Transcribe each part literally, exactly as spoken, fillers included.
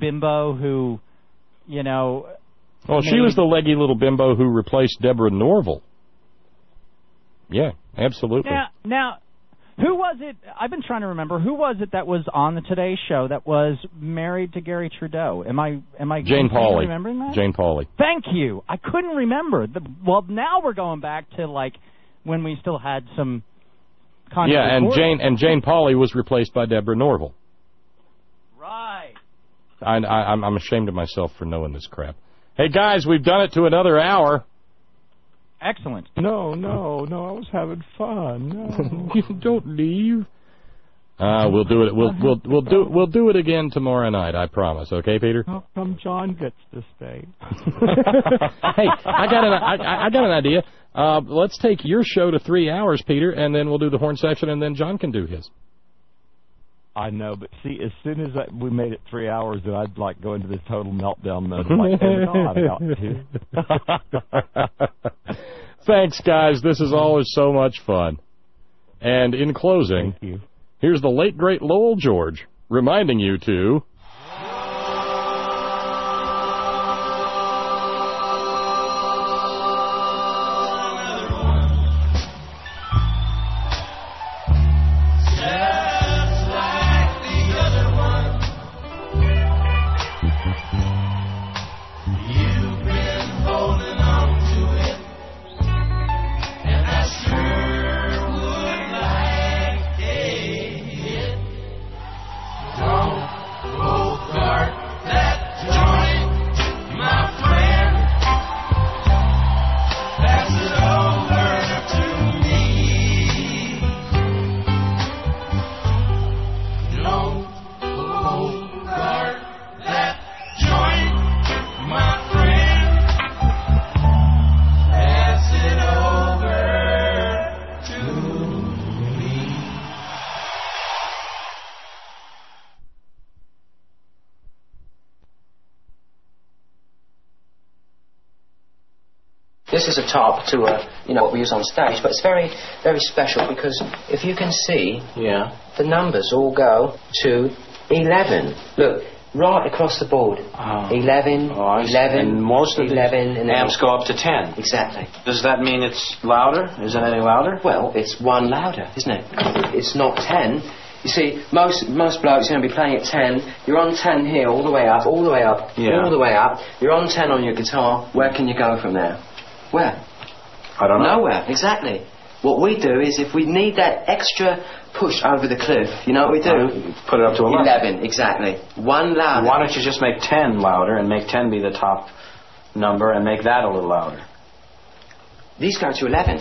bimbo who, you know... Well, made... she was the leggy little bimbo who replaced Deborah Norville. Yeah, absolutely. Now, now, who was it? I've been trying to remember. Who was it that was on the Today Show that was married to Gary Trudeau? Am I am I Jane Pauley. remembering that? Jane Pauley. Thank you. I couldn't remember. The, well, now we're going back to like when we still had some. Yeah, and Jane and Jane Pauley was replaced by Deborah Norville. Right. I, I, I'm I'm ashamed of myself for knowing this crap. Hey guys, we've done it to another hour. Excellent. No, no, no, I was having fun. No. You don't leave. Uh, we'll do it. We'll we'll we'll do we'll do it again tomorrow night. I promise. Okay, Peter. How come John gets to stay? Hey, I got an I, I got an idea. Uh, let's take your show to three hours, Peter, and then we'll do the horn section, and then John can do his. I know, but see, as soon as I, we made it three hours, then I'd like go into this total meltdown mode. Like, oh, God, I got to. Thanks, guys. This is always so much fun. And in closing, Thank you. Here's the late, great Lowell George reminding you to... This is a top to a, you know, what we use on stage, but it's very, very special because if you can see, yeah, the numbers all go to eleven. Look, right across the board. Oh. eleven, oh, eleven, and most of eleven, the and amps go up to ten. Exactly. Does that mean it's louder? Is it any louder? Well, it's one louder, isn't it? It's not ten. You see, most most blokes are going to be playing at ten. You're on ten here, all the way up, all the way up, yeah. all the way up. You're on ten on your guitar. Where can you go from there? Where? I don't know. Nowhere, exactly. What we do is if we need that extra push over the cliff, you know what we do? Uh, put it up to eleven. eleven, exactly. One louder. Why don't you just make ten louder and make ten be the top number and make that a little louder? These go to eleven.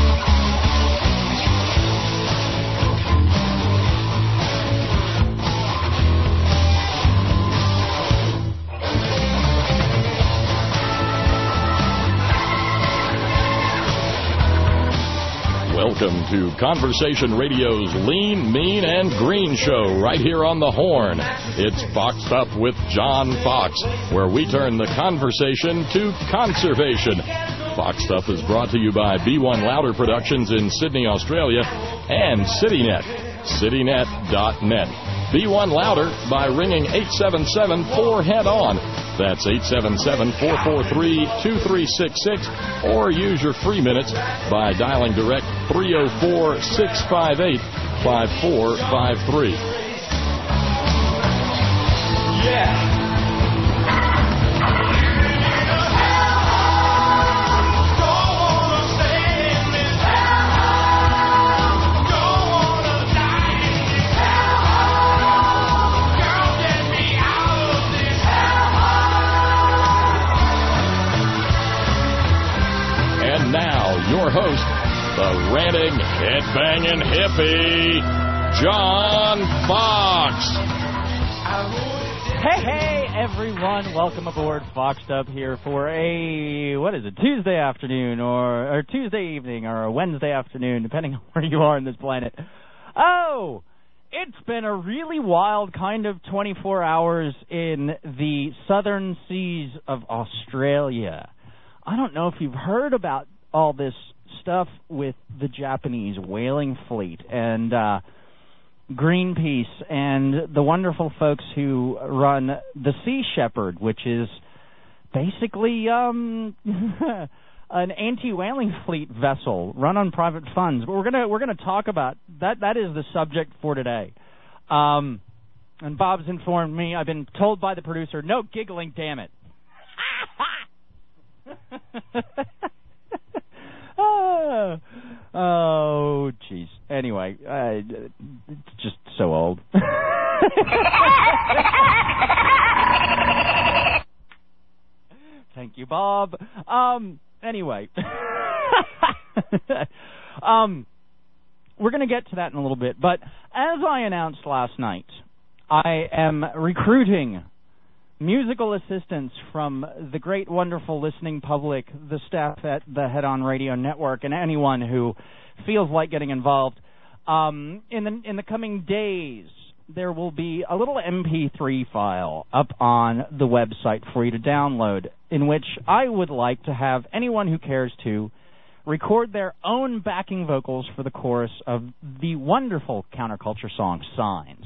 Welcome to Conversation Radio's Lean, Mean, and Green show right here on the Horn. It's Foxed Up with John Fox, where we turn the conversation to conservation. Foxed Up is brought to you by B one Louder Productions in Sydney, Australia, and CityNet, citynet dot net. B one Louder by ringing eight seven seven four head on. That's eight seven seven, four four three, two three six six, or use your free minutes by dialing direct three oh four, six five eight, five four five three. Yeah. Your host, the ranting, head-banging hippie, John Fox. Hey, hey, everyone. Welcome aboard Foxed Up here for a, what is it, Tuesday afternoon or, or Tuesday evening or a Wednesday afternoon, depending on where you are on this planet. Oh, it's been a really wild kind of twenty-four hours in the southern seas of Australia. I don't know if you've heard about all this stuff with the Japanese whaling fleet, and uh, Greenpeace and the wonderful folks who run the Sea Shepherd, which is basically um, an anti-whaling fleet vessel run on private funds. But we're gonna we're gonna talk about that. That is the subject for today. Um, and Bob's informed me. I've been told by the producer, no giggling, damn it. oh, oh, jeez. Anyway, uh, it's just so old. Thank you, Bob. Um, anyway, um, we're going to get to that in a little bit. But as I announced last night, I am recruiting musical assistance from the great, wonderful listening public, the staff at the Head On Radio Network, and anyone who feels like getting involved. Um, in the in the coming days, there will be a little M P three file up on the website for you to download, in which I would like to have anyone who cares to record their own backing vocals for the chorus of the wonderful counterculture song Signs.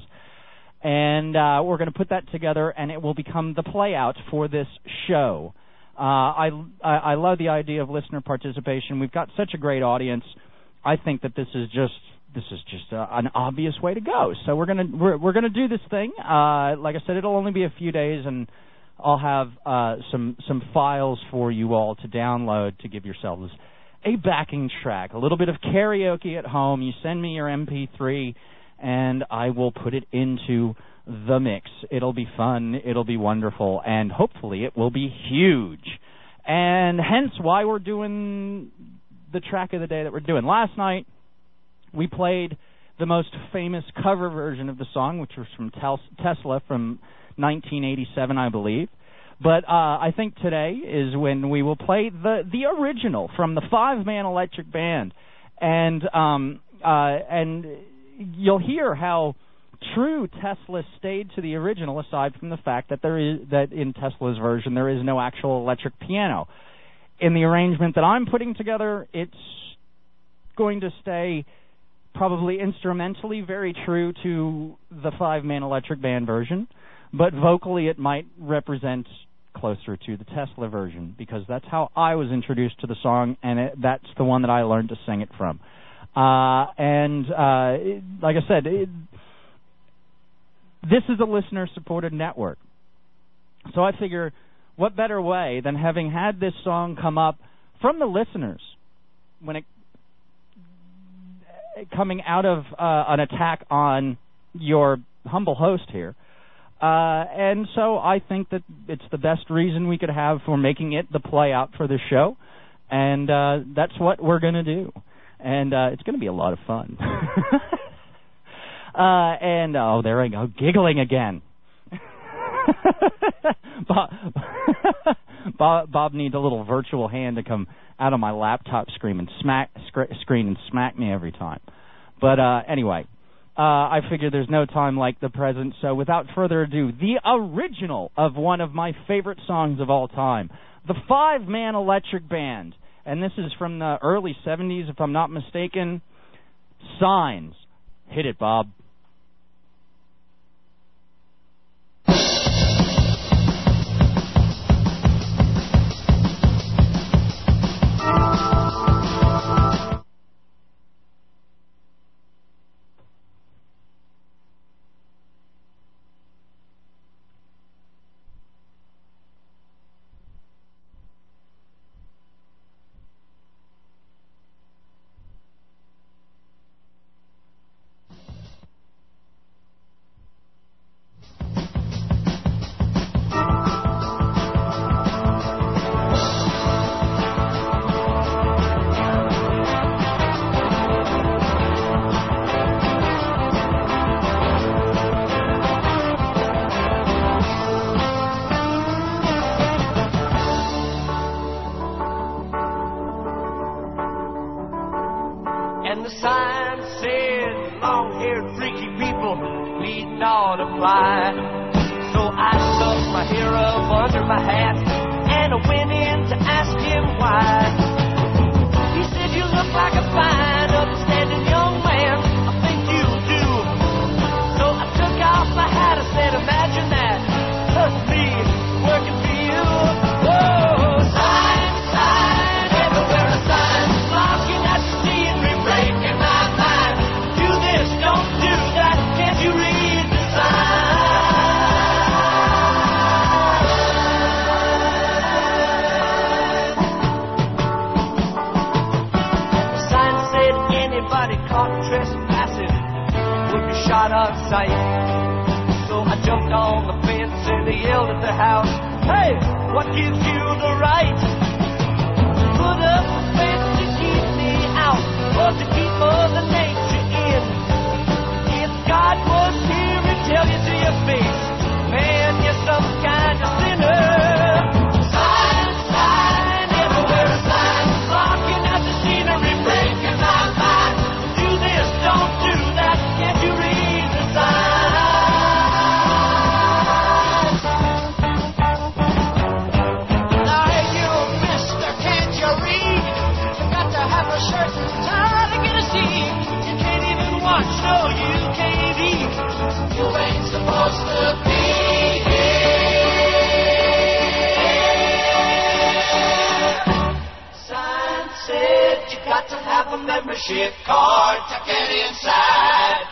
And uh, we're going to put that together, and it will become the playout for this show. Uh, I, I I love the idea of listener participation. We've got such a great audience. I think that this is just this is just uh, an obvious way to go. So we're gonna we're we're gonna do this thing. Uh, like I said, it'll only be a few days, and I'll have uh, some some files for you all to download to give yourselves a backing track, a little bit of karaoke at home. You send me your M P three. And I will put it into the mix. It'll be fun. It'll be wonderful. And hopefully it will be huge. And hence why we're doing the track of the day that we're doing. Last night, we played the most famous cover version of the song, which was from Tel- Tesla from nineteen eighty-seven, I believe. But uh, I think today is when we will play the, the original from the Five-Man Electric Band. And um, uh, and... you'll hear how true Tesla stayed to the original, aside from the fact that there is that in Tesla's version there is no actual electric piano. In the arrangement that I'm putting together, it's going to stay probably instrumentally very true to the Five-Man Electric Band version, but vocally it might represent closer to the Tesla version, because that's how I was introduced to the song, and it, that's the one that I learned to sing it from. Uh, and, uh, it, like I said, it, this is a listener-supported network. So I figure, what better way than having had this song come up from the listeners when it coming out of uh, an attack on your humble host here. Uh, and so I think that it's the best reason we could have for making it the play out for the show. And uh, that's what we're going to do. And uh, it's going to be a lot of fun. uh, and, oh, there I go, giggling again. Bob, Bob, Bob needs a little virtual hand to come out of my laptop screen and smack sc- screen and smack me every time. But uh, anyway, uh, I figure there's no time like the present. So without further ado, the original of one of my favorite songs of all time, the Five-Man Electric Band. And this is from the early seventies, if I'm not mistaken. Signs. Hit it, Bob. working for you. Whoa, sign, sign, everywhere a sign, blocking at the scenery, breaking my mind. Do this, don't do that, can't you read the sign? The sign said anybody caught trespassing would be shot on sight. So I jumped on the fence and I yelled at the house, hey, what gives you the right to put up a fence to keep me out or to keep Mother Nature in? If God was here, he'd tell you to your face, man, you're some kind of sinner. Sign, sign, everywhere a sign, blocking out the scenery, breaking my mind. Do this, don't do that, can't you read the sign? Now, hey, you mister, can't you read? You got to have a shirt and tie to get a seat. You can't even watch, no, you can't eat. You ain't supposed to be here. Sign said you got to have a membership card to get inside.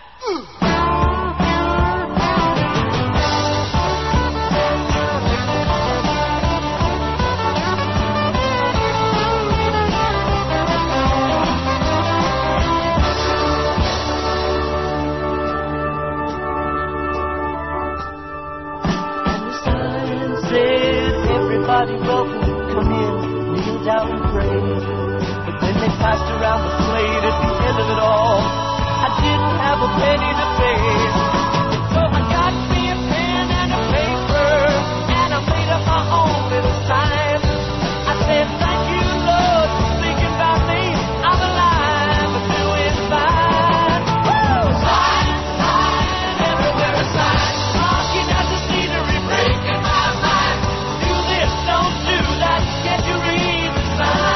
And the sign said everybody welcome, come in, kneel down and pray. But then they passed around the plate at the end of it all. I didn't have a penny to pay. So I got me a pen and a paper, and I made up my own little sign. I said, thank you, Lord, for thinking about me. I'm alive, I'm doing fine. Woo! Sign, sign, everywhere a sign, blocking out the scenery, breaking my mind. Do this, don't do that, can't you read the sign?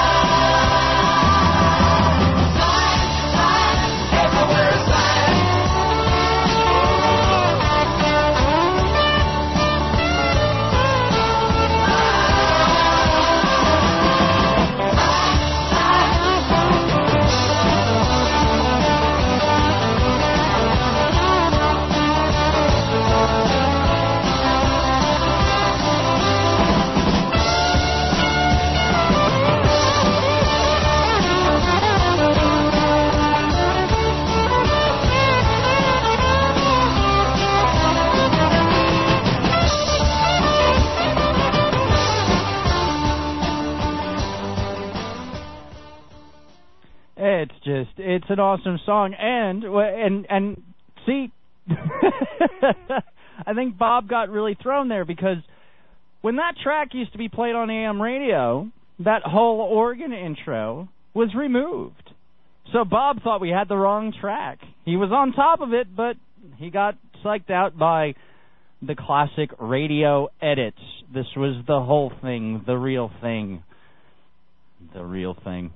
It's just, it's an awesome song, and and and see, I think Bob got really thrown there because when that track used to be played on A M radio, that whole organ intro was removed. So Bob thought we had the wrong track. He was on top of it, but he got psyched out by the classic radio edits. This was the whole thing, the real thing. The real thing.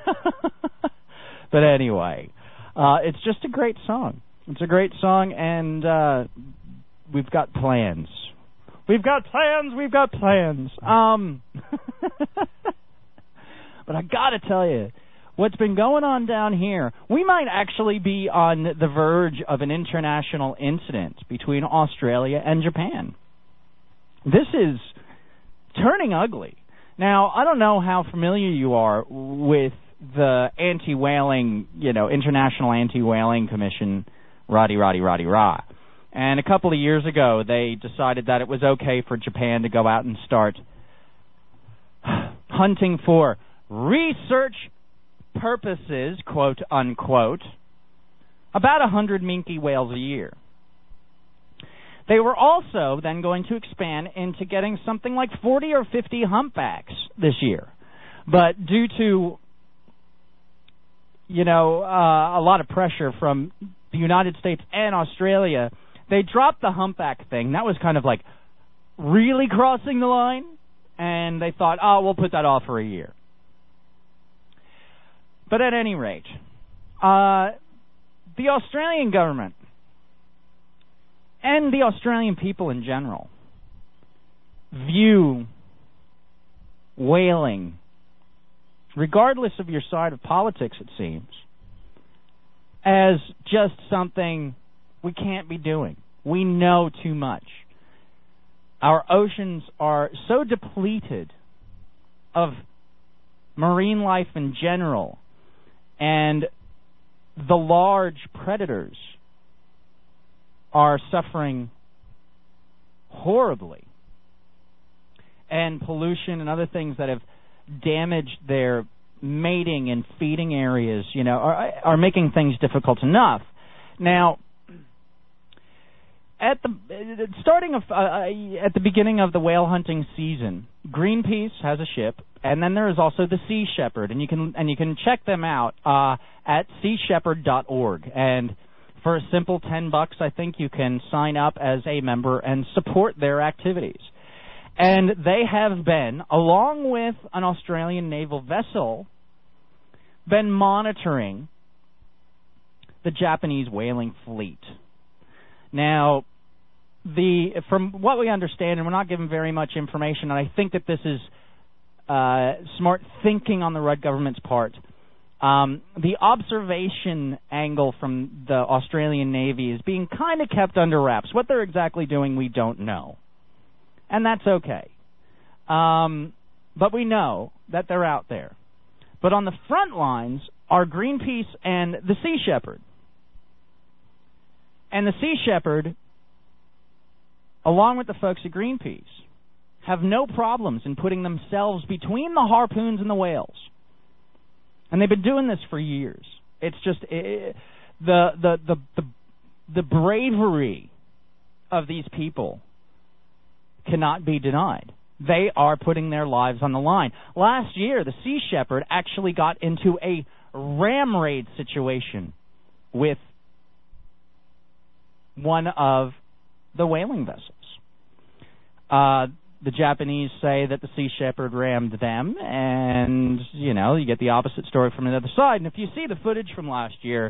But anyway, uh, it's just a great song. It's a great song, and uh, we've got plans. We've got plans, we've got plans. Um, but I gotta tell you, what's been going on down here, we might actually be on the verge of an international incident between Australia and Japan. This is turning ugly. Now, I don't know how familiar you are with the anti-whaling, you know, International Anti-Whaling Commission, Roddy, Roddy, Roddy, Rah. And a couple of years ago, they decided that it was okay for Japan to go out and start hunting for research purposes, quote unquote, about a hundred minke whales a year. They were also then going to expand into getting something like forty or fifty humpbacks this year. But due to, you know, uh, a lot of pressure from the United States and Australia, they dropped the humpback thing. That was kind of like really crossing the line, and they thought, oh, we'll put that off for a year. But at any rate, uh, the Australian government and the Australian people in general view whaling, regardless of your side of politics, it seems, as just something we can't be doing. We know too much. Our oceans are so depleted of marine life in general, and the large predators are suffering horribly. And pollution and other things that have damaged their mating and feeding areas, you know, are, are making things difficult enough. Now, at the starting of uh, at the beginning of the whale hunting season, Greenpeace has a ship, and then there is also the Sea Shepherd, and you can and you can check them out uh, at sea shepherd dot org. And for a simple ten bucks, I think you can sign up as a member and support their activities. And they have been, along with an Australian naval vessel, been monitoring the Japanese whaling fleet. Now, the from what we understand, and we're not given very much information, and I think that this is uh, smart thinking on the Rudd government's part, um, the observation angle from the Australian Navy is being kind of kept under wraps. What they're exactly doing, we don't know. And that's okay. Um, but we know that they're out there. But on the front lines are Greenpeace and the Sea Shepherd. And the Sea Shepherd, along with the folks at Greenpeace, have no problems in putting themselves between the harpoons and the whales. And they've been doing this for years. It's just it, the, the the the the bravery of these people cannot be denied. They are putting their lives on the line. Last year, the Sea Shepherd actually got into a ram raid situation with one of the whaling vessels. Uh, the Japanese say that the Sea Shepherd rammed them, and, you know, you get the opposite story from the other side. And if you see the footage from last year,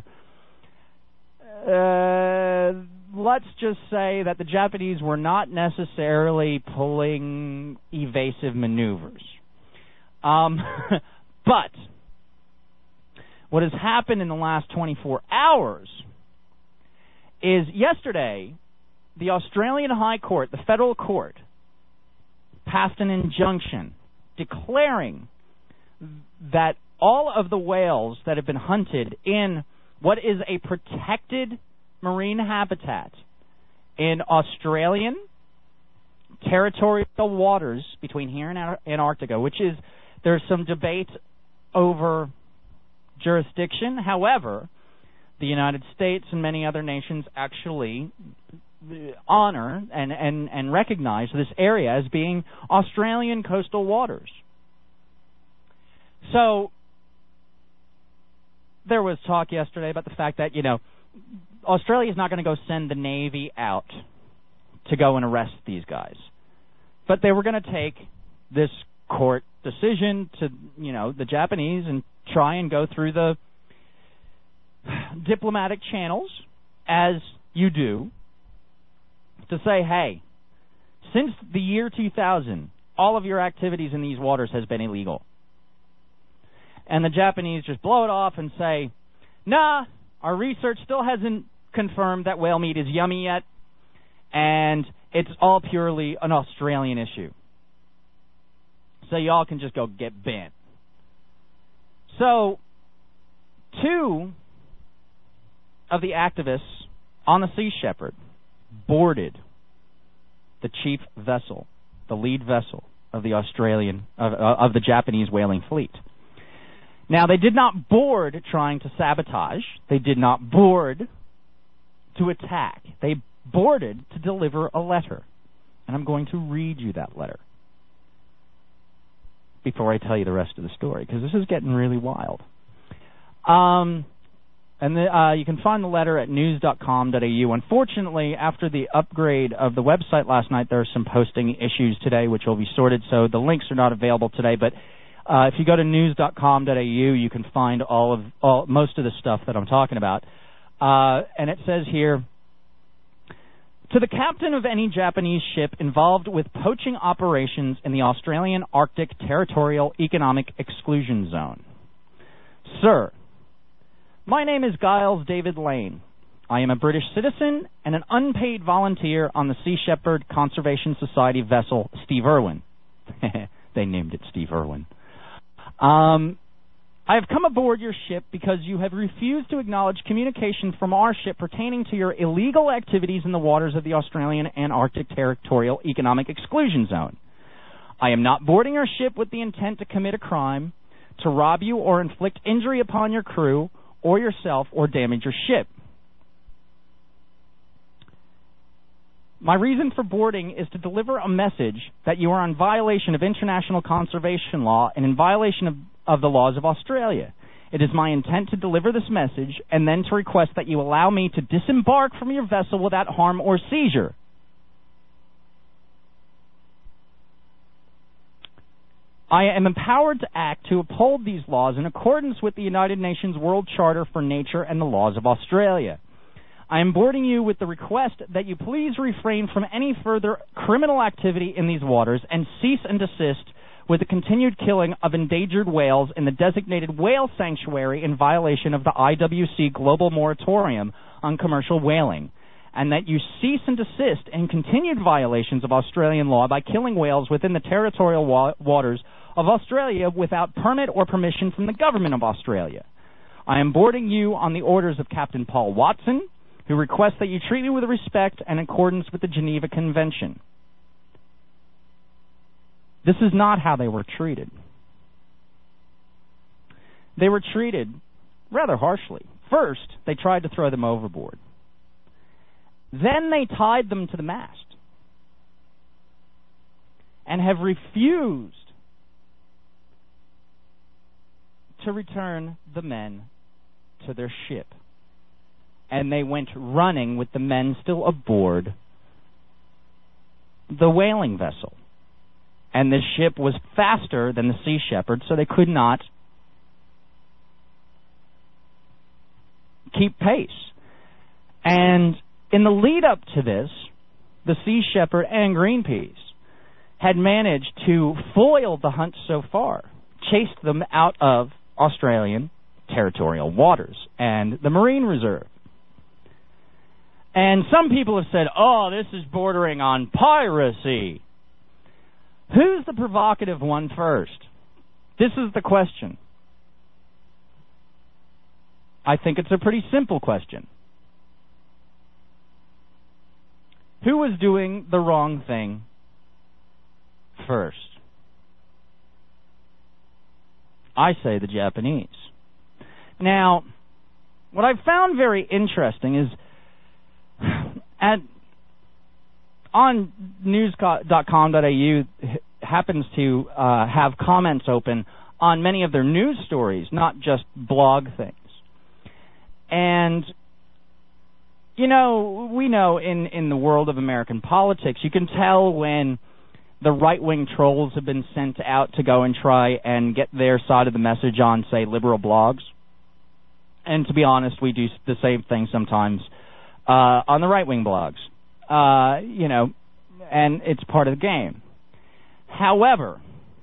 uh, let's just say that the Japanese were not necessarily pulling evasive maneuvers. Um, but what has happened in the last twenty-four hours is yesterday, the Australian High Court, the federal court, passed an injunction declaring that all of the whales that have been hunted in what is a protected marine habitat in Australian territorial waters between here and Antarctica, which is, there's some debate over jurisdiction. However, the United States and many other nations actually honor and, and, and recognize this area as being Australian coastal waters. So there was talk yesterday about the fact that, you know, Australia's not going to go send the Navy out to go and arrest these guys. But they were going to take this court decision to, you know, the Japanese and try and go through the diplomatic channels, as you do, to say, hey, since the year two thousand, all of your activities in these waters has been illegal. And the Japanese just blow it off and say, nah, our research still hasn't confirmed that whale meat is yummy yet, and it's all purely an Australian issue. So y'all can just go get bent. So, two of the activists on the Sea Shepherd boarded the chief vessel, the lead vessel of the Australian, of, uh, of the Japanese whaling fleet. Now, they did not board trying to sabotage. They did not board to attack. They boarded to deliver a letter. And I'm going to read you that letter before I tell you the rest of the story, because this is getting really wild. Um, and the, uh, you can find the letter at news dot com dot a u. Unfortunately, after the upgrade of the website last night, there are some posting issues today, which will be sorted, so the links are not available today. But uh, if you go to news dot com dot a u, you can find all of all, most of the stuff that I'm talking about. Uh, and it says here, To the captain of any Japanese ship involved with poaching operations in the Australian Arctic Territorial Economic Exclusion Zone. Sir, my name is Giles David Lane. I am a British citizen and an unpaid volunteer on the Sea Shepherd Conservation Society vessel Steve Irwin. They named it Steve Irwin. Um, I have come aboard your ship because you have refused to acknowledge communication from our ship pertaining to your illegal activities in the waters of the Australian and Arctic Territorial Economic Exclusion Zone. I am not boarding your ship with the intent to commit a crime, to rob you or inflict injury upon your crew or yourself or damage your ship. My reason for boarding is to deliver a message that you are in violation of international conservation law and in violation of, of the laws of Australia. It is my intent to deliver this message and then to request that you allow me to disembark from your vessel without harm or seizure. I am empowered to act to uphold these laws in accordance with the United Nations World Charter for Nature and the laws of Australia. I am boarding you with the request that you please refrain from any further criminal activity in these waters and cease and desist with the continued killing of endangered whales in the designated whale sanctuary in violation of the I W C Global Moratorium on Commercial Whaling, and that you cease and desist in continued violations of Australian law by killing whales within the territorial wa- waters of Australia without permit or permission from the government of Australia. I am boarding you on the orders of Captain Paul Watson, who requests that you treat me with respect and in accordance with the Geneva Convention. This is not how they were treated. They were treated rather harshly. First, they tried to throw them overboard. Then they tied them to the mast and have refused to return the men to their ship. And they went running with the men still aboard the whaling vessel. And the ship was faster than the Sea Shepherd, so they could not keep pace. And in the lead up to this, the Sea Shepherd and Greenpeace had managed to foil the hunt so far, chased them out of Australian territorial waters and the Marine Reserve. And some people have said, oh, this is bordering on piracy. Who's the provocative one first? This is the question. I think it's a pretty simple question. Who was doing the wrong thing first? I say the Japanese. Now, what I've found very interesting is At on news dot com dot a u happens to uh, have comments open on many of their news stories, not just blog things. And, you know, we know in, in the world of American politics, you can tell when the right-wing trolls have been sent out to go and try and get their side of the message on, say, liberal blogs. And to be honest, we do the same thing sometimes Uh, on the right-wing blogs, uh, you know, and it's part of the game. However,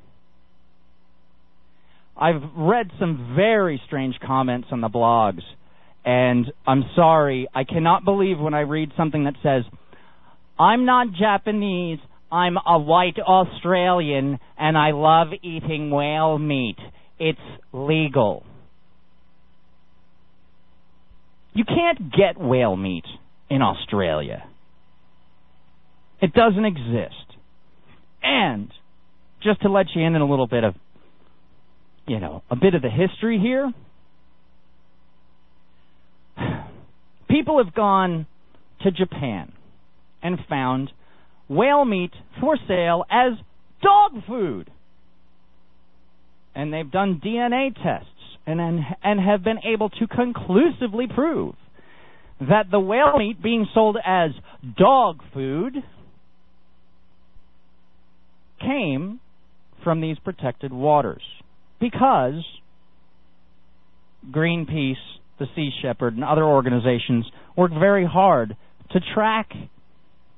I've read some very strange comments on the blogs, and I'm sorry, I cannot believe when I read something that says, I'm not Japanese, I'm a white Australian, and I love eating whale meat. It's legal. You can't get whale meat in Australia. It doesn't exist. And just to let you in on a little bit of, you know, a bit of the history here, people have gone to Japan and found whale meat for sale as dog food. And they've done D N A tests and and have been able to conclusively prove that the whale meat being sold as dog food came from these protected waters, because Greenpeace, the Sea Shepherd, and other organizations work very hard to track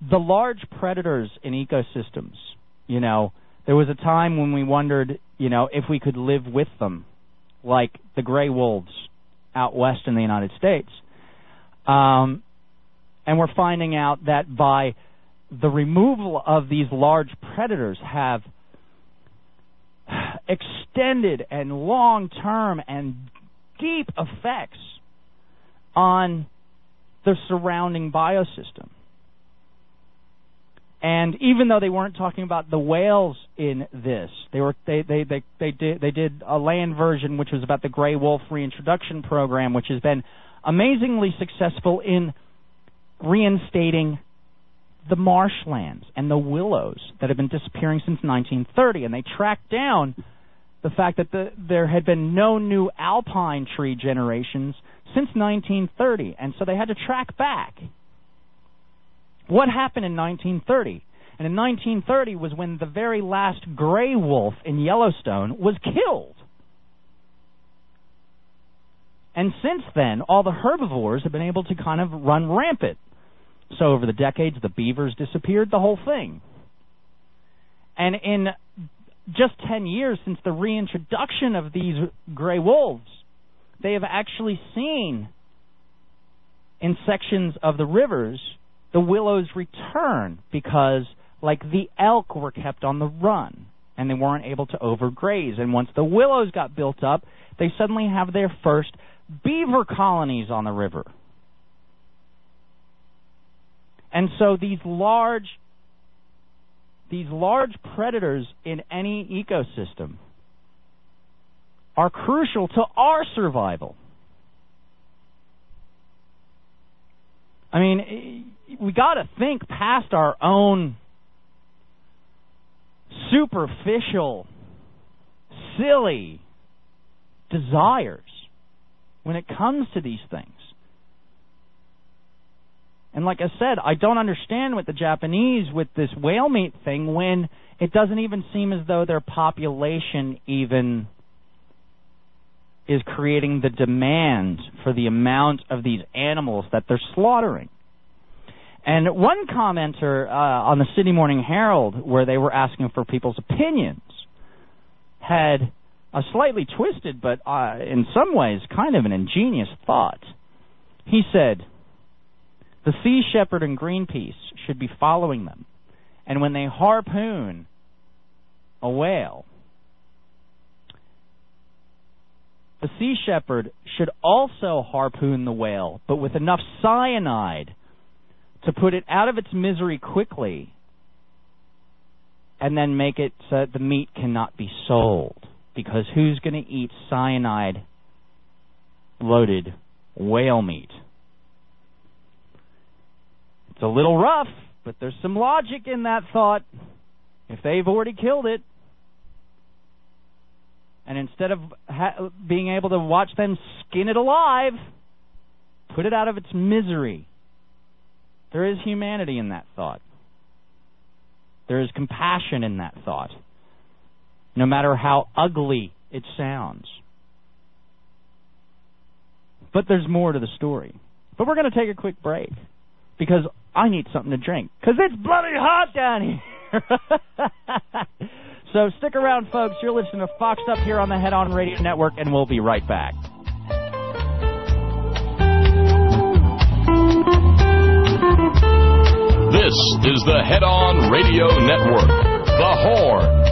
the large predators in ecosystems, you know, there was a time when we wondered, you know, if we could live with them, like the gray wolves out west in the United States. Um, and we're finding out that by the removal of these large predators have extended and long-term and deep effects on the surrounding biosystem. And even though they weren't talking about the whales in this, they were they they they, they did they did a land version which was about the gray wolf reintroduction program, which has been amazingly successful in reinstating the marshlands and the willows that have been disappearing since nineteen thirty. And they tracked down the fact that the, there had been no new alpine tree generations since nineteen thirty, and so they had to track back. What happened in nineteen thirty? And in nineteen thirty was when the very last gray wolf in Yellowstone was killed. And since then, all the herbivores have been able to kind of run rampant. So over the decades, the beavers disappeared, the whole thing. And in just ten years since the reintroduction of these gray wolves, they have actually seen in sections of the rivers the willows return because, like the elk, were kept on the run and they weren't able to overgraze. And once the willows got built up, they suddenly have their first beaver colonies on the river. And so these large, these large predators in any ecosystem are crucial to our survival. I mean, we got to think past our own superficial, silly desires when it comes to these things. And like I said, I don't understand with the Japanese with this whale meat thing when it doesn't even seem as though their population even is creating the demand for the amount of these animals that they're slaughtering. And one commenter uh, on the Sydney Morning Herald, where they were asking for people's opinions, had a slightly twisted, but uh, in some ways kind of an ingenious thought. He said, the Sea Shepherd and Greenpeace should be following them. And when they harpoon a whale, the Sea Shepherd should also harpoon the whale, but with enough cyanide to put it out of its misery quickly and then make it so that the meat cannot be sold. Because who's going to eat cyanide-loaded whale meat? It's a little rough, but there's some logic in that thought. If they've already killed it, and instead of ha- being able to watch them skin it alive, put it out of its misery. There is humanity in that thought. There is compassion in that thought, no matter how ugly it sounds. But there's more to the story. But we're going to take a quick break, because I need something to drink, because it's bloody hot down here. So stick around, folks. You're listening to Foxed Up here on the Head On Radio Network, and we'll be right back. This is the Head On Radio Network, The Horn.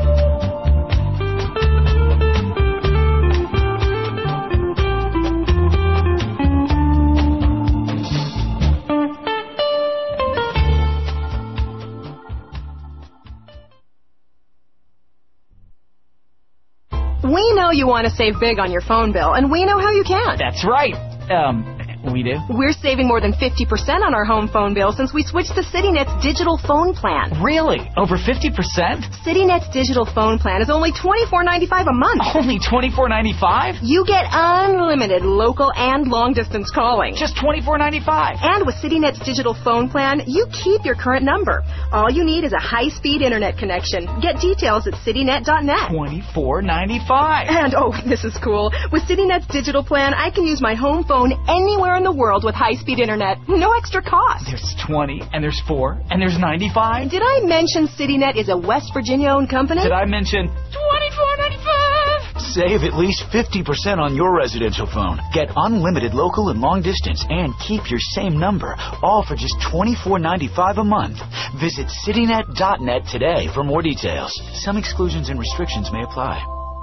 We know you want to save big on your phone bill, and we know how you can. That's right. Um, we do? We're saving more than fifty percent on our home phone bill since we switched to CityNet's digital phone plan. Really? Over fifty percent? CityNet's digital phone plan is only twenty-four ninety-five a month. Only twenty-four ninety-five? You get unlimited local and long-distance calling. Just twenty-four ninety-five. And with CityNet's digital phone plan, you keep your current number. All you need is a high-speed internet connection. Get details at citynet dot net. twenty-four ninety-five. And, oh, this is cool. With CityNet's digital plan, I can use my home phone anywhere in the the world with high-speed internet. No extra cost. There's twenty, and there's four, and there's ninety-five. Did I mention CityNet is a West Virginia-owned company? Did I mention twenty-four ninety-five? Save at least fifty percent on your residential phone. Get unlimited local and long distance and keep your same number, all for just twenty-four ninety-five a month. Visit citynet dot net today for more details. Some exclusions and restrictions may apply.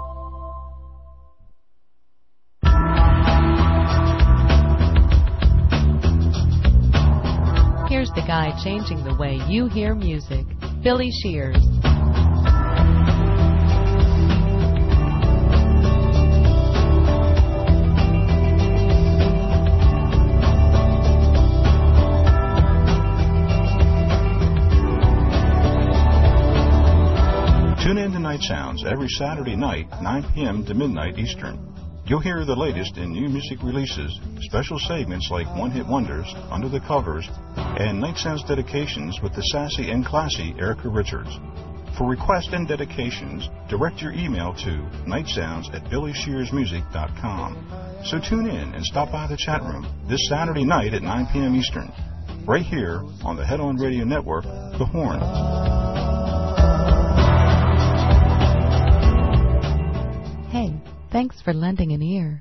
Here's the guy changing the way you hear music, Billy Shears. Tune in to Night Sounds every Saturday night, nine p.m. to midnight Eastern. You'll hear the latest in new music releases, special segments like One Hit Wonders, Under the Covers, and Night Sounds dedications with the sassy and classy Erica Richards. For requests and dedications, direct your email to nightsounds at billy shears music dot com. So tune in and stop by the chat room this Saturday night at nine p.m. Eastern, right here on the Head On Radio Network, The Horn. Hey, thanks for lending an ear.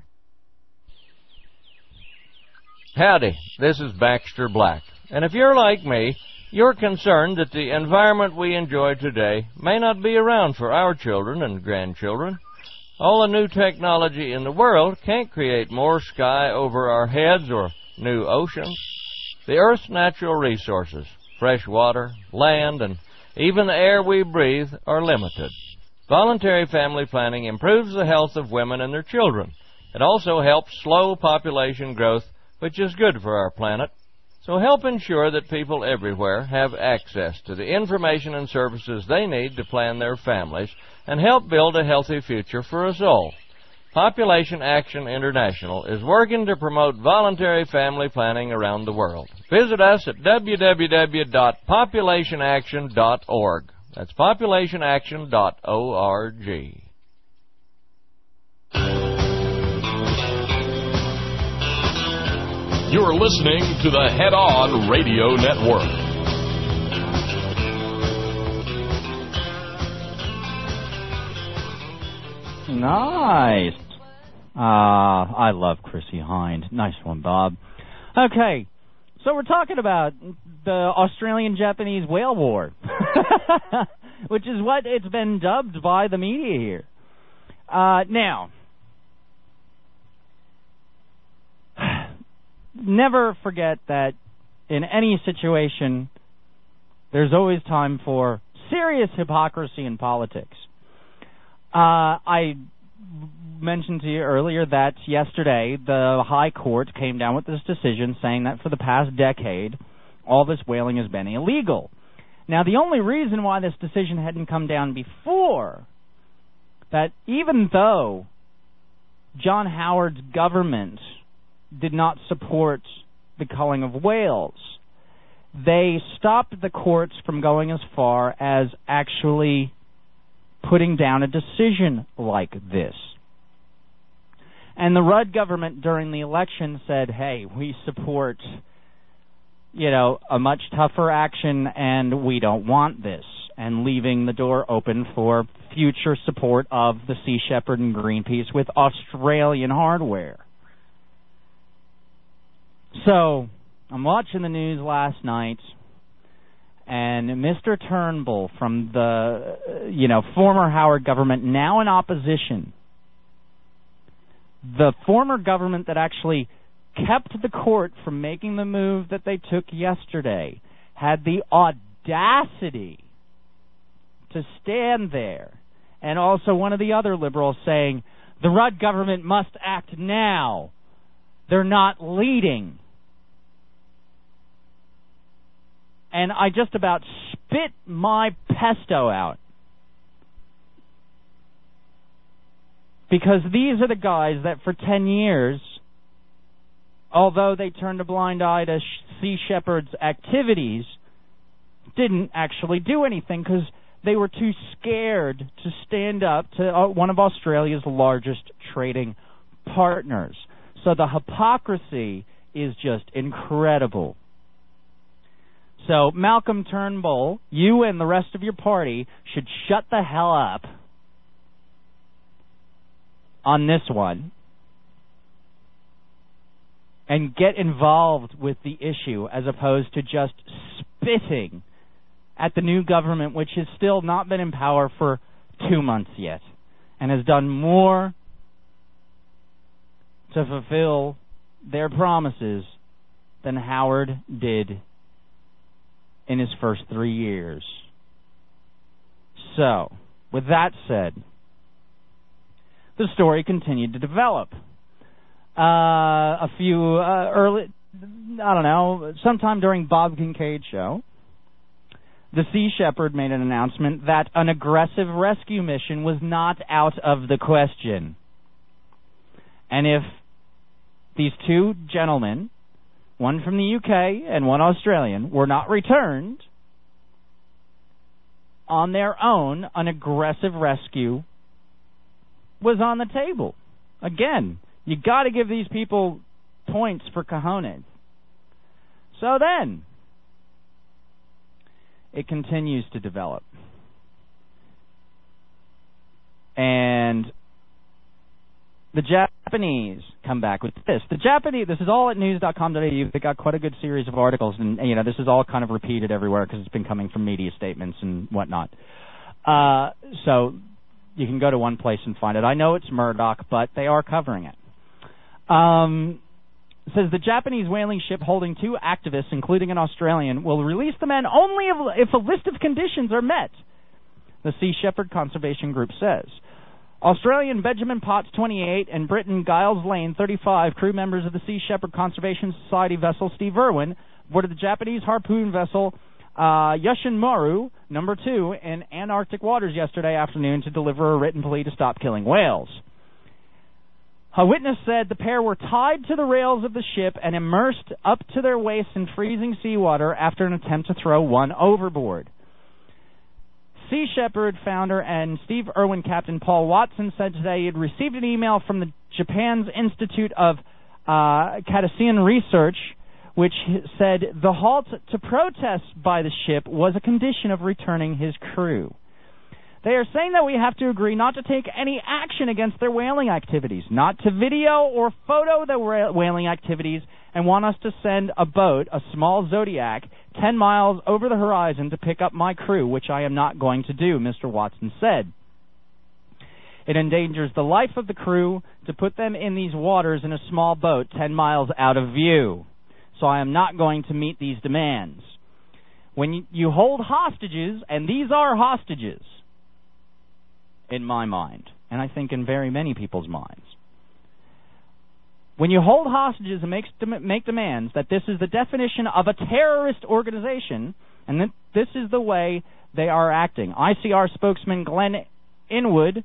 Howdy, this is Baxter Black. And if you're like me, you're concerned that the environment we enjoy today may not be around for our children and grandchildren. All the new technology in the world can't create more sky over our heads or new oceans. The Earth's natural resources, fresh water, land, and even the air we breathe are limited. Voluntary family planning improves the health of women and their children. It also helps slow population growth, which is good for our planet. So help ensure that people everywhere have access to the information and services they need to plan their families and help build a healthy future for us all. Population Action International is working to promote voluntary family planning around the world. Visit us at w w w dot population action dot org. That's population action dot org. You're listening to the Head On Radio Network. Nice. Uh, I love Chrissie Hynde. Nice one, Bob. Okay, so we're talking about the Australian-Japanese whale war, which is what it's been dubbed by the media here. Uh, now, never forget that in any situation, there's always time for serious hypocrisy in politics. Uh, I mentioned to you earlier that yesterday the High Court came down with this decision saying that for the past decade, all this whaling has been illegal. Now, the only reason why this decision hadn't come down before, that even though John Howard's government did not support the culling of whales, they stopped the courts from going as far as actually putting down a decision like this. And the Rudd government during the election said, hey, we support, you know, a much tougher action and we don't want this, and leaving the door open for future support of the Sea Shepherd and Greenpeace with Australian hardware. So, I'm watching the news last night, and Mister Turnbull from the, you know, former Howard government, now in opposition, the former government that actually kept the court from making the move that they took yesterday, had the audacity to stand there. And also one of the other liberals saying, the Rudd government must act now. They're not leading. And I just about spit my pesto out. Because these are the guys that for ten years, although they turned a blind eye to Sea Shepherd's activities, didn't actually do anything because they were too scared to stand up to uh, one of Australia's largest trading partners. So the hypocrisy is just incredible. So, Malcolm Turnbull, you and the rest of your party should shut the hell up on this one and get involved with the issue as opposed to just spitting at the new government, which has still not been in power for two months yet and has done more to fulfill their promises than Howard did in his first three years. So, with that said, the story continued to develop. Uh, a few uh, early, I don't know, sometime during Bob Kincaid's show, the Sea Shepherd made an announcement that an aggressive rescue mission was not out of the question. And if these two gentlemen, one from the U K and one Australian, were not returned on their own, an aggressive rescue was on the table. Again, you got to give these people points for cojones. So then, it continues to develop. And the Japanese come back with this. The Japanese, this is all at news dot com dot a u. They got quite a good series of articles, and you know this is all kind of repeated everywhere because it's been coming from media statements and whatnot. Uh, so you can go to one place and find it. I know it's Murdoch, but they are covering it. Um, it says the Japanese whaling ship holding two activists, including an Australian, will release the men only if, if a list of conditions are met, the Sea Shepherd Conservation Group says. Australian Benjamin Potts, twenty-eight, and Britain Giles Lane, thirty-five, crew members of the Sea Shepherd Conservation Society vessel Steve Irwin, boarded the Japanese harpoon vessel uh, Yushin Maru, number two, in Antarctic waters yesterday afternoon to deliver a written plea to stop killing whales. A witness said the pair were tied to the rails of the ship and immersed up to their waists in freezing seawater after an attempt to throw one overboard. Sea Shepherd founder and Steve Irwin captain Paul Watson said today he had received an email from the Japan's Institute of uh, Cardassian Research, which said the halt to protest by the ship was a condition of returning his crew. They are saying that we have to agree not to take any action against their whaling activities, not to video or photo their whaling activities, and want us to send a boat, a small Zodiac, ten miles over the horizon to pick up my crew, which I am not going to do, Mister Watson said. It endangers the life of the crew to put them in these waters in a small boat ten miles out of view. So I am not going to meet these demands. When you, you hold hostages, and these are hostages, in my mind, and I think in very many people's minds. When you hold hostages and make, make demands that this is the definition of a terrorist organization, and that this is the way they are acting. I C R spokesman Glenn Inwood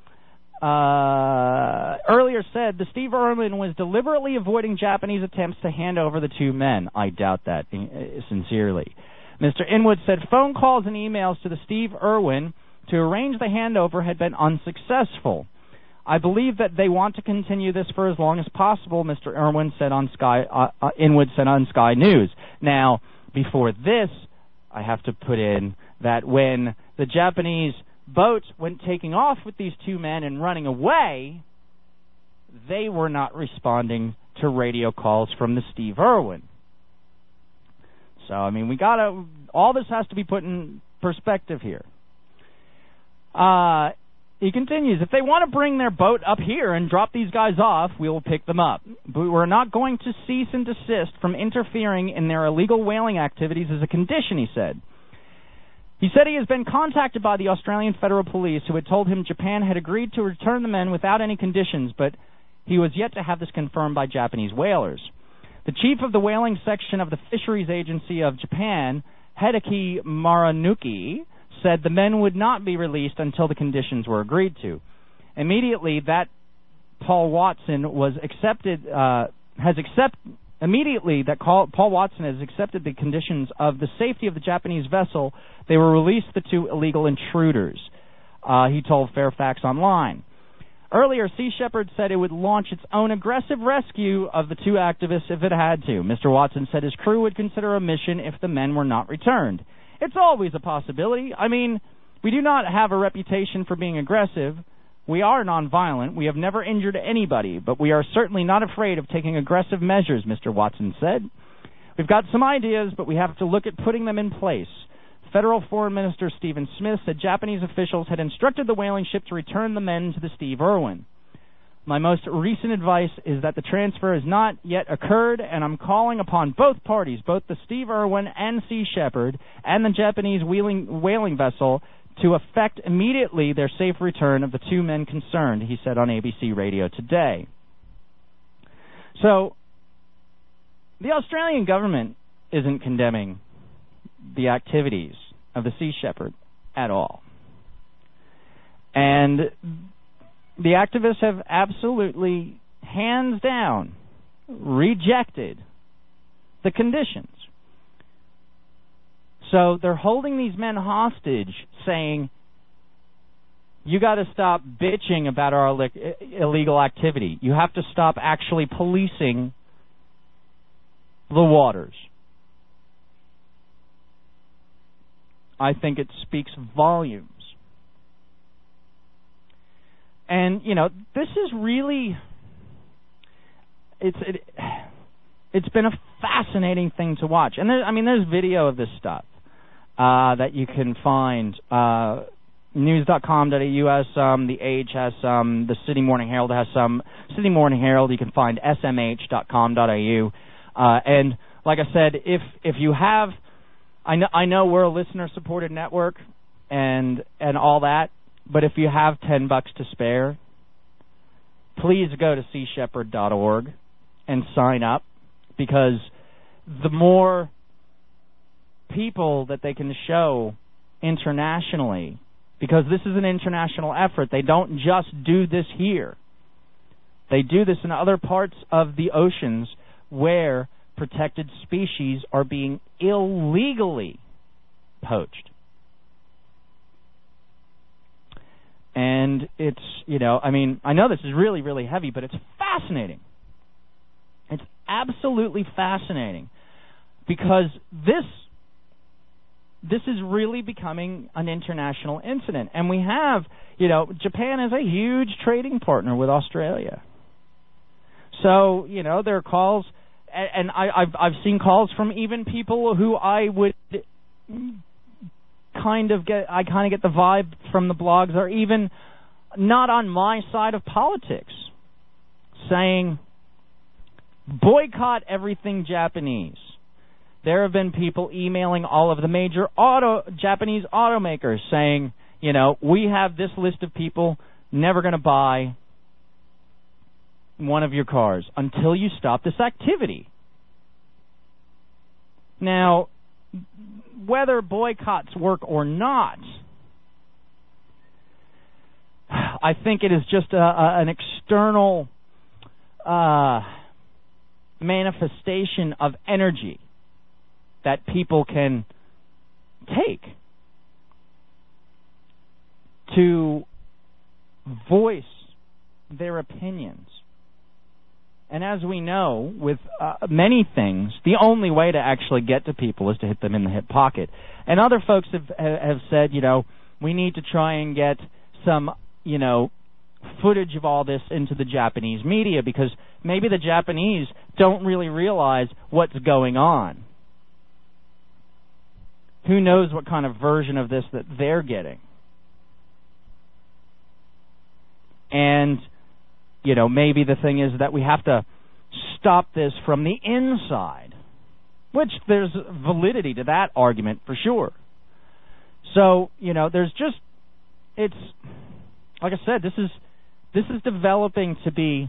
uh, earlier said the Steve Irwin was deliberately avoiding Japanese attempts to hand over the two men. I doubt that, uh, sincerely. Mister Inwood said phone calls and emails to the Steve Irwin to arrange the handover had been unsuccessful. I believe that they want to continue this for as long as possible, Mister Irwin said on Sky, uh, uh, Inwood said on Sky News. Now, before this, I have to put in that when the Japanese boat went taking off with these two men and running away, they were not responding to radio calls from the Steve Irwin. So, I mean, we gotta, all this has to be put in perspective here. Uh, he continues, if they want to bring their boat up here and drop these guys off, we will pick them up. But we're not going to cease and desist from interfering in their illegal whaling activities as a condition, he said. He said he has been contacted by the Australian Federal Police, who had told him Japan had agreed to return the men without any conditions, but he was yet to have this confirmed by Japanese whalers. The chief of the whaling section of the Fisheries Agency of Japan, Hideki Maranuki, said the men would not be released until the conditions were agreed to. Immediately, that Paul Watson was accepted, uh, has accept, immediately that Paul Watson has accepted the conditions of the safety of the Japanese vessel, they will release the two illegal intruders, uh, he told Fairfax Online. Earlier, Sea Shepherd said it would launch its own aggressive rescue of the two activists if it had to. Mister Watson said his crew would consider a mission if the men were not returned. It's always a possibility. I mean, we do not have a reputation for being aggressive. We are nonviolent. We have never injured anybody, but we are certainly not afraid of taking aggressive measures, Mister Watson said. We've got some ideas, but we have to look at putting them in place. Federal Foreign Minister Stephen Smith said Japanese officials had instructed the whaling ship to return the men to the Steve Irwin. My most recent advice is that the transfer has not yet occurred, and I'm calling upon both parties, both the Steve Irwin and Sea Shepherd, and the Japanese whaling, whaling vessel, to effect immediately their safe return of the two men concerned, he said on A B C Radio Today. So, the Australian government isn't condemning the activities of the Sea Shepherd at all. And the activists have absolutely, hands down, rejected the conditions. So they're holding these men hostage, saying, you got to stop bitching about our illegal activity. You have to stop actually policing the waters. I think it speaks volumes. And, you know, this is really, it's it, it's been a fascinating thing to watch. And, there, I mean, there's video of this stuff uh, that you can find. Uh, news dot com dot a u has some, The Age has some, the Sydney Morning Herald has some. Sydney Morning Herald, you can find s m h dot com dot a u. Uh, and, like I said, if if you have... I know, I know we're a listener-supported network and and all that, but if you have ten bucks to spare, please go to sea shepherd dot org and sign up, because the more people that they can show internationally, because this is an international effort, they don't just do this here. They do this in other parts of the oceans where protected species are being illegally poached. And it's, you know, I mean, I know this is really, really heavy, but it's fascinating. It's absolutely fascinating, because this this is really becoming an international incident. And we have, you know, Japan is a huge trading partner with Australia. So, you know, there are calls... And I, I've I've seen calls from even people who I would kind of get I kind of get the vibe from the blogs are even not on my side of politics, saying boycott everything Japanese. There have been people emailing all of the major auto Japanese automakers saying, you know, we have this list of people never going to buy one of your cars until you stop this activity. Now, whether boycotts work or not, I think it is just a, a, an external uh, manifestation of energy that people can take to voice their opinions. And as we know, with uh, many things, the only way to actually get to people is to hit them in the hip pocket. And other folks have have said, you know, we need to try and get some, you know, footage of all this into the Japanese media, because maybe the Japanese don't really realize what's going on. Who knows what kind of version of this that they're getting. And... you know, maybe the thing is that we have to stop this from the inside, which there's validity to that argument for sure. So, you know, there's just, it's, like I said, this is, this is developing to be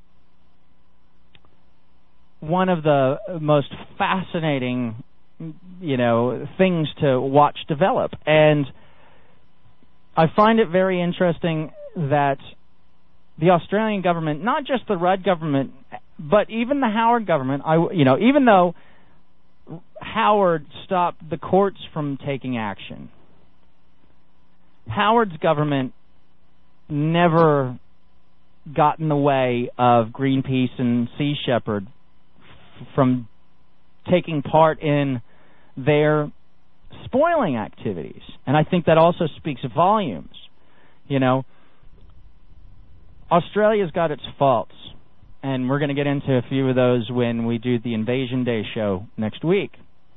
one of the most fascinating, you know, things to watch develop. And I find it very interesting that the Australian government, not just the Rudd government, but even the Howard government, I, you know, even though Howard stopped the courts from taking action, Howard's government never got in the way of Greenpeace and Sea Shepherd f- from taking part in their spoiling activities. And I think that also speaks volumes. You know, Australia's got its faults, and we're going to get into a few of those when we do the Invasion Day show next week.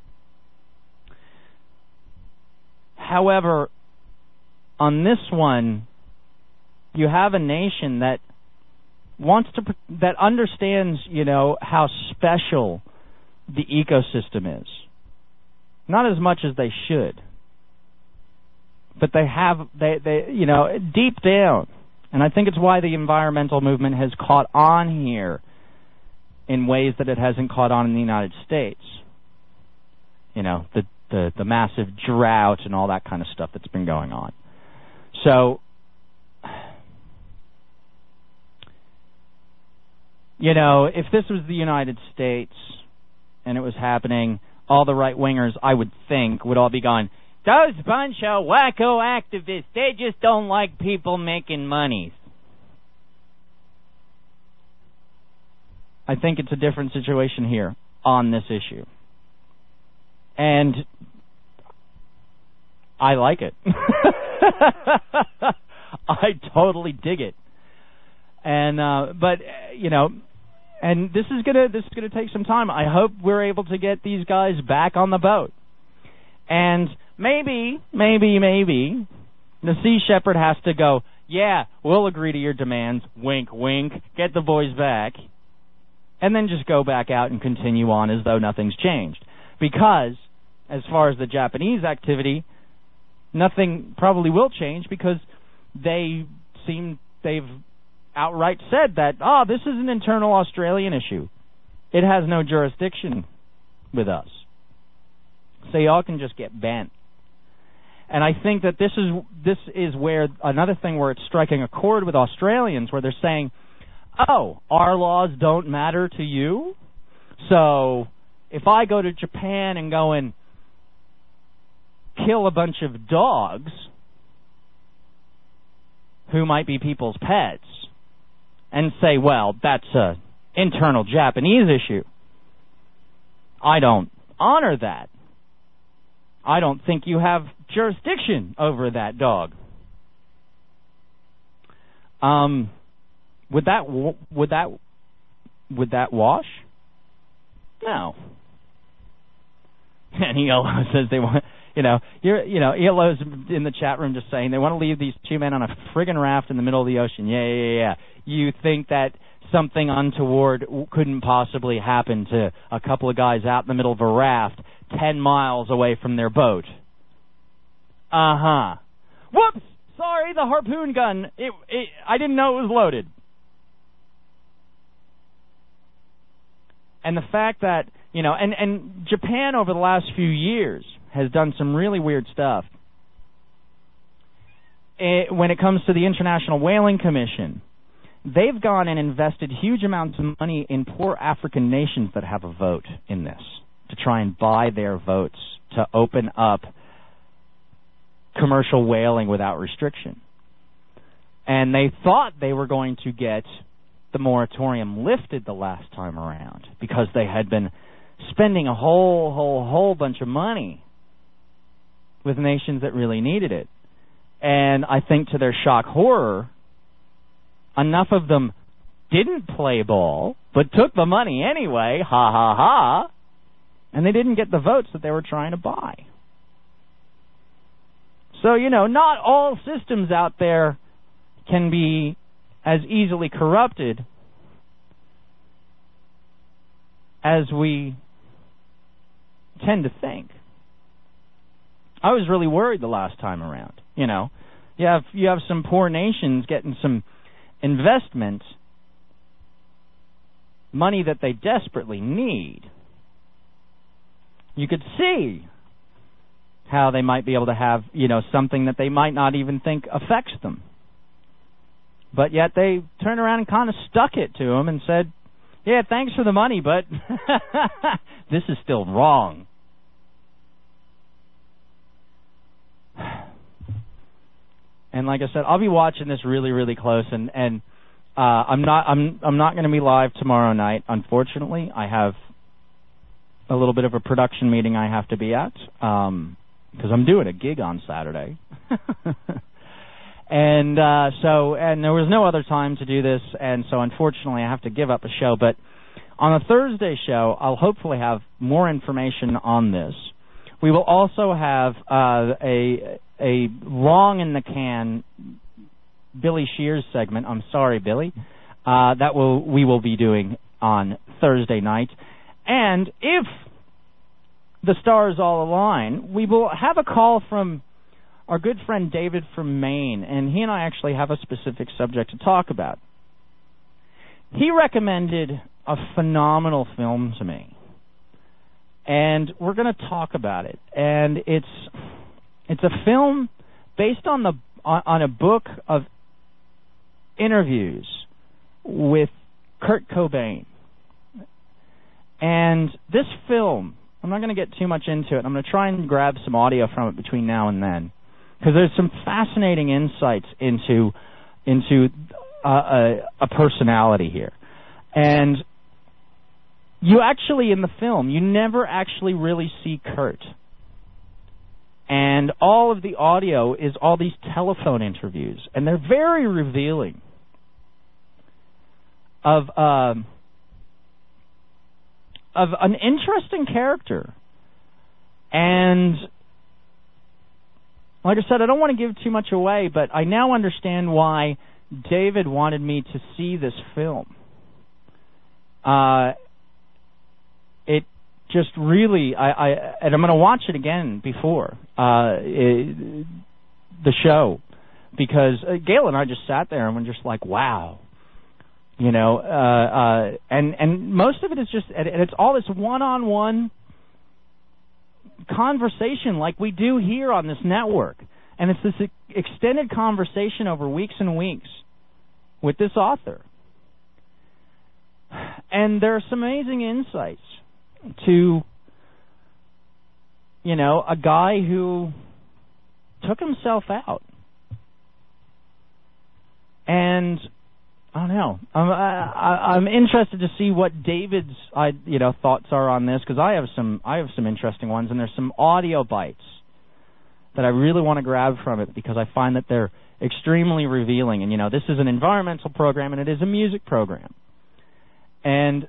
However, on this one, you have a nation that wants to, that understands, you know, how special the ecosystem is. Not as much as they should, but they have, they, they, you know, deep down. And I think it's why the environmental movement has caught on here in ways that it hasn't caught on in the United States. You know, the, the, the massive drought and all that kind of stuff that's been going on. So, you know, if this was the United States and it was happening, all the right-wingers, I would think, would all be going, those bunch of wacko activists, they just don't like people making money. I think it's a different situation here on this issue. And I like it. I totally dig it. And, uh, but, you know, and this is gonna this is gonna take some time. I hope we're able to get these guys back on the boat. And maybe, maybe, maybe the Sea Shepherd has to go, yeah, we'll agree to your demands, wink, wink, get the boys back, and then just go back out and continue on as though nothing's changed. Because, as far as the Japanese activity, nothing probably will change because they seem, they've outright said that, oh, this is an internal Australian issue. It has no jurisdiction with us. So y'all can just get bent. And I think that this is this is where another thing where it's striking a chord with Australians, where they're saying, oh, our laws don't matter to you? So if I go to Japan and go and kill a bunch of dogs who might be people's pets and say, well, that's an internal Japanese issue, I don't honor that. I don't think you have jurisdiction over that dog. Um, would that would that would that wash? No. And E L O says they want, you know, you're, you know, E L O's in the chat room just saying they want to leave these two men on a friggin' raft in the middle of the ocean. Yeah, yeah, yeah. yeah. You think that something untoward couldn't possibly happen to a couple of guys out in the middle of a raft ten miles away from their boat? Uh-huh. Whoops! Sorry, the harpoon gun. It, it, I didn't know it was loaded. And the fact that, you know, and, and Japan over the last few years has done some really weird stuff. It, when it comes to the International Whaling Commission, they've gone and invested huge amounts of money in poor African nations that have a vote in this, to try and buy their votes to open up commercial whaling without restriction. And they thought they were going to get the moratorium lifted the last time around because they had been spending a whole, whole, whole bunch of money with nations that really needed it. And I think to their shock horror, enough of them didn't play ball, but took the money anyway, ha ha ha, and they didn't get the votes that they were trying to buy. So, you know, not all systems out there can be as easily corrupted as we tend to think. I was really worried the last time around. You know, you have you have some poor nations getting some investment money that they desperately need. You could see how they might be able to have, you know, something that they might not even think affects them. But yet they turned around and kind of stuck it to them and said, yeah, thanks for the money, but this is still wrong. And like I said, I'll be watching this really, really close. And, and uh, I'm not I'm I'm not going to be live tomorrow night. Unfortunately, I have a little bit of a production meeting I have to be at because um, I'm doing a gig on Saturday. And uh, so, and there was no other time to do this, and so unfortunately I have to give up a show. But on a Thursday show, I'll hopefully have more information on this. We will also have uh, a a long in the can Billy Shears segment. I'm sorry, Billy. Uh, that will we will be doing on Thursday night, and if the stars all align, we will have a call from our good friend David from Maine, and he and I actually have a specific subject to talk about. He recommended a phenomenal film to me, and we're going to talk about it. And it's it's a film based on the on, on a book of interviews with Kurt Cobain. And this film, I'm not going to get too much into it. I'm going to try and grab some audio from it between now and then, because there's some fascinating insights into into uh, a, a personality here. And you actually, in the film, you never actually really see Kurt. And all of the audio is all these telephone interviews, and they're very revealing of um, of an interesting character. And like I said, I don't want to give too much away, but I now understand why David wanted me to see this film. Uh, it just really, I, I and I'm going to watch it again before uh, it, the show, because uh, Gail and I just sat there and we're just like, wow, you know, uh, uh, and and most of it is just, and it's all this one-on-one conversation like we do here on this network, and it's this extended conversation over weeks and weeks with this author. And there are some amazing insights to, you know, a guy who took himself out. And I don't know. I'm, I, I'm interested to see what David's, I, you know, thoughts are on this, because I have some, I have some interesting ones, and there's some audio bites that I really want to grab from it, because I find that they're extremely revealing. And you know, this is an environmental program, and it is a music program, and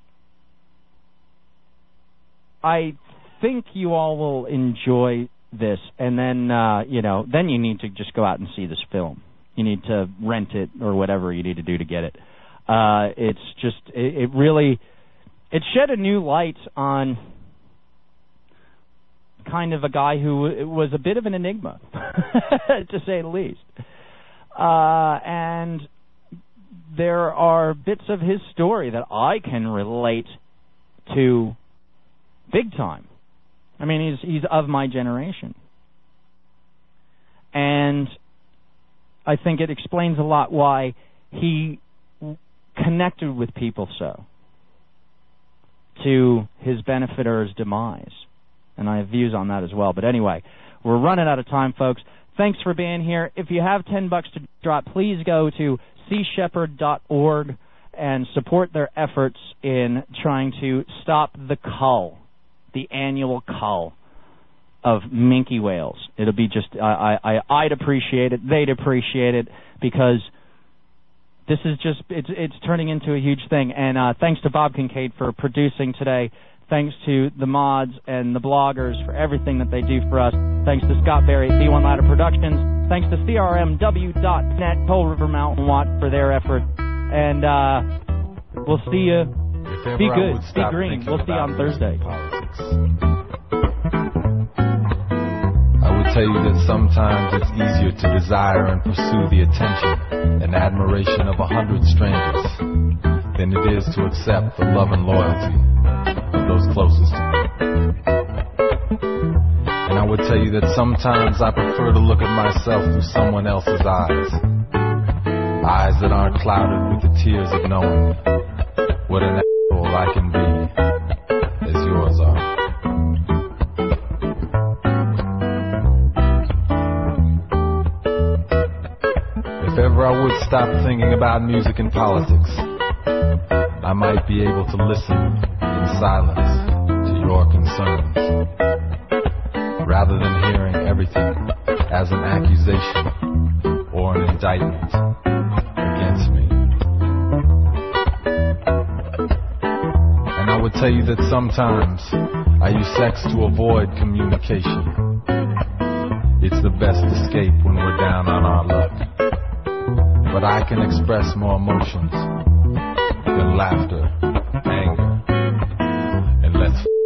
I think you all will enjoy this. And then, uh, you know, then you need to just go out and see this film. You need to rent it or whatever you need to do to get it. Uh, it's just, it, it really, it shed a new light on kind of a guy who was a bit of an enigma, to say the least. Uh, and there are bits of his story that I can relate to big time. I mean, he's he's of my generation. And I think it explains a lot why he connected with people so, to his benefit or his demise. And I have views on that as well. But anyway, we're running out of time, folks. Thanks for being here. If you have ten bucks to drop, please go to sea shepherd dot org and support their efforts in trying to stop the cull, the annual cull of minke whales. It'll be just, I, I, I'd appreciate it, they'd appreciate it, because this is just, it's it's turning into a huge thing. And uh, thanks to Bob Kincaid for producing today. Thanks to the mods and the bloggers for everything that they do for us. Thanks to Scott Berry at B one Ladder Productions. Thanks to C R M W dot net, Coal River Mountain Watch for their effort. And uh, we'll see you. Be good. Be green. We'll see you on Thursday. I would tell you that sometimes it's easier to desire and pursue the attention and admiration of a hundred strangers than it is to accept the love and loyalty of those closest to me. And I would tell you that sometimes I prefer to look at myself through someone else's eyes. Eyes that aren't clouded with the tears of knowing what an asshole I can be, as yours are. If ever I would stop thinking about music and politics, I might be able to listen in silence to your concerns, rather than hearing everything as an accusation or an indictment against me. And I would tell you that sometimes I use sex to avoid communication. It's the best escape when we're down on our luck. But I can express more emotions than laughter, anger, and let's f***.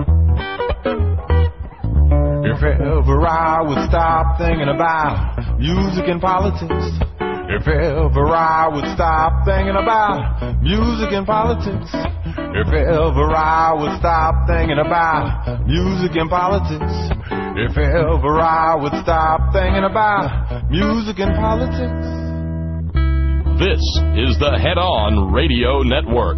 If ever I would stop thinking about music and politics, if ever I would stop thinking about music and politics, if ever I would stop thinking about music and politics, if ever I would stop thinking about music and politics. This is the Head On Radio Network.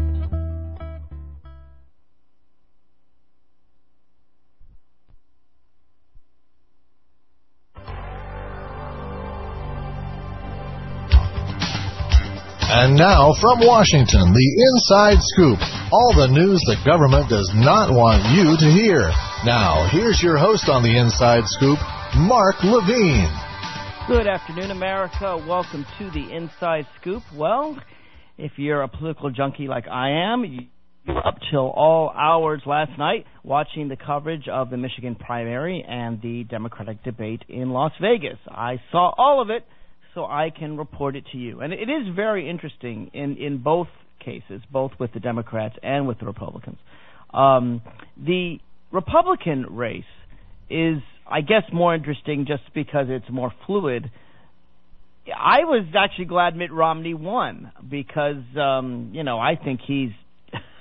And now from Washington, the Inside Scoop. All the news the government does not want you to hear. Now, here's your host on the Inside Scoop, Mark Levine. Good afternoon, America. Welcome to the Inside Scoop. Well, if you're a political junkie like I am, you were up till all hours last night watching the coverage of the Michigan primary and the Democratic debate in Las Vegas. I saw all of it, so I can report it to you. And it is very interesting in, in both cases, both with the Democrats and with the Republicans. Um, the Republican race is, I guess, more interesting just because it's more fluid. I was actually glad Mitt Romney won because, um, you know, I think he's